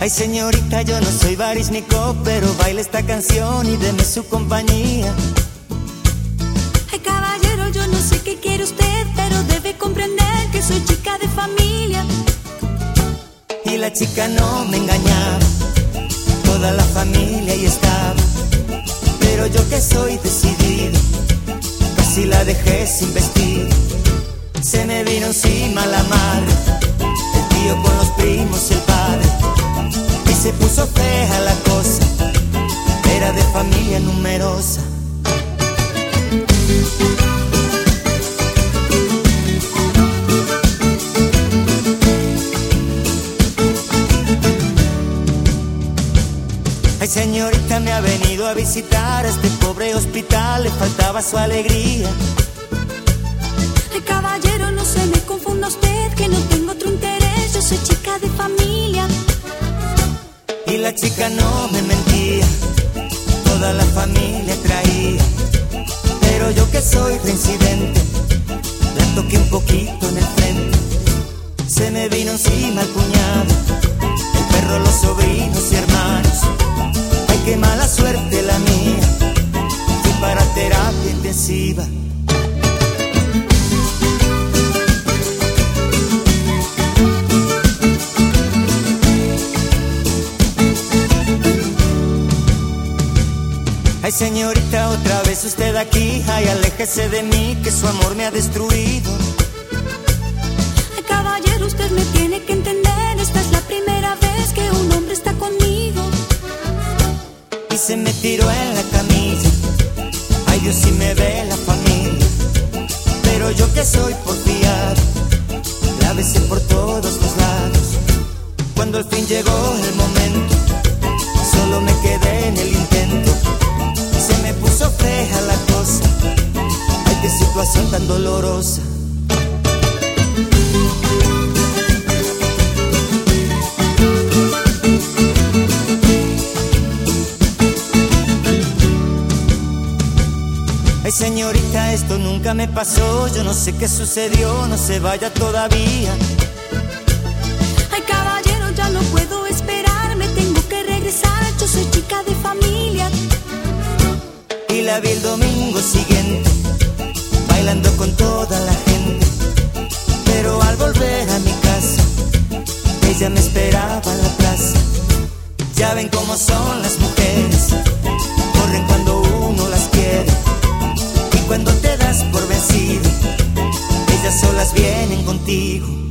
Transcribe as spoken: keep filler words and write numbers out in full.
Ay señorita, yo no soy Baryshnikov, pero baile esta canción y deme su compañía. Ay caballero, yo no sé qué quiere usted, pero debe comprender que soy chica de familia. Y la chica no me engañaba, toda la familia ahí estaba. Pero yo que soy decidido, casi la dejé sin vestir. Se me vino encima la madre, el tío con los primos y el padre. Y se puso fea la cosa, era de familia numerosa. Ay señorita, me ha venido a visitar a este pobre hospital, le faltaba su alegría. Ay caballero, no se me confunda usted, que no tengo otro interés, yo soy chica de familia. Y la chica no me mentía, toda la familia traía. Pero yo que soy reincidente, la toqué un poquito en el frente. Se me vino encima el cuñado, el perro, los sobrinos y hermanos. Ay, qué mala suerte la mía, fui para terapia intensiva. Ay señorita, otra vez usted aquí, ay aléjese de mí, que su amor me ha destruido. Ay caballero, usted me tiene que entender, esta es la primera vez que un hombre está conmigo. Y se me tiró en la camilla, ay Dios si me ve la familia. Pero yo que soy porfiado, la besé por todos los lados. Cuando al fin llegó el momento, solo me quedé en el intento. Se me puso fea la cosa, ay qué situación tan dolorosa. Ay señorita, esto nunca me pasó, yo no sé qué sucedió, no se vaya todavía. Ay caballero, ya no puedo esperar, me tengo que regresar, yo soy chica de familia. Y la vi el domingo siguiente, bailando con toda la gente. Pero al volver a mi casa, ella me esperaba en la plaza. Ya ven cómo son las mujeres, corren cuando uno las quiere. Y cuando te das por vencido, ellas solas vienen contigo.